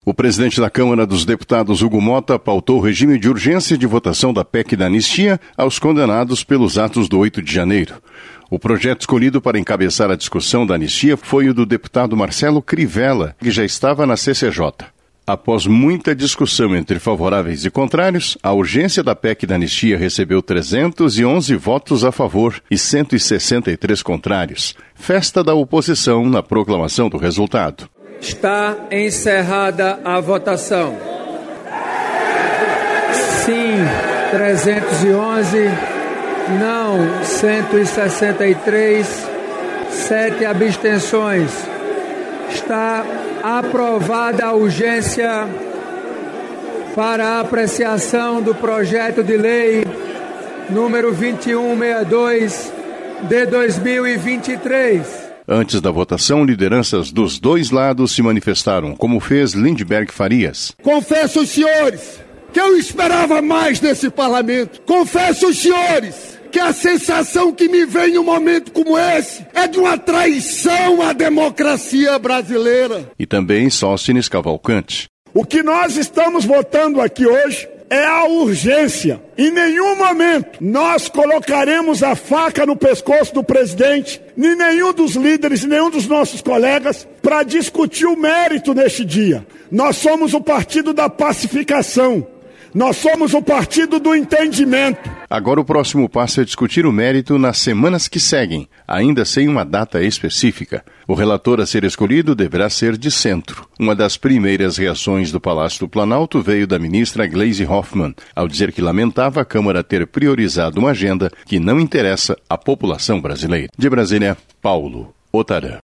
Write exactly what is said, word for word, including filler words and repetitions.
O presidente da Câmara dos Deputados, Hugo Mota, pautou o regime de urgência de votação da P E C da anistia aos condenados pelos atos do oito de janeiro. O projeto escolhido para encabeçar a discussão da anistia foi o do deputado Marcelo Crivella, que já estava na C C J. Após muita discussão entre favoráveis e contrários, a urgência da P E C da anistia recebeu trezentos e onze votos a favor e cento e sessenta e três contrários. Festa da oposição na proclamação do resultado. Está encerrada a votação. Sim, trezentos e onze. Não, cento e sessenta e três. Sete abstenções. Está aprovada a urgência para a apreciação do projeto de lei número vinte e um sessenta e dois de dois mil e vinte e três. Antes da votação, lideranças dos dois lados se manifestaram, como fez Lindbergh Farias. Confesso aos senhores que eu esperava mais desse parlamento. Confesso aos senhores que a sensação que me vem em um momento como esse é de uma traição à democracia brasileira. E também Sóstenes Cavalcante. O que nós estamos votando aqui hoje é a urgência. Em nenhum momento nós colocaremos a faca no pescoço do presidente, nem nenhum dos líderes, nenhum dos nossos colegas, para discutir o mérito neste dia. Nós somos o partido da pacificação. Nós somos o partido do entendimento. Agora o próximo passo é discutir o mérito nas semanas que seguem, ainda sem uma data específica. O relator a ser escolhido deverá ser de centro. Uma das primeiras reações do Palácio do Planalto veio da ministra Gleisi Hoffmann, ao dizer que lamentava a Câmara ter priorizado uma agenda que não interessa à população brasileira. De Brasília, Paulo Otarã.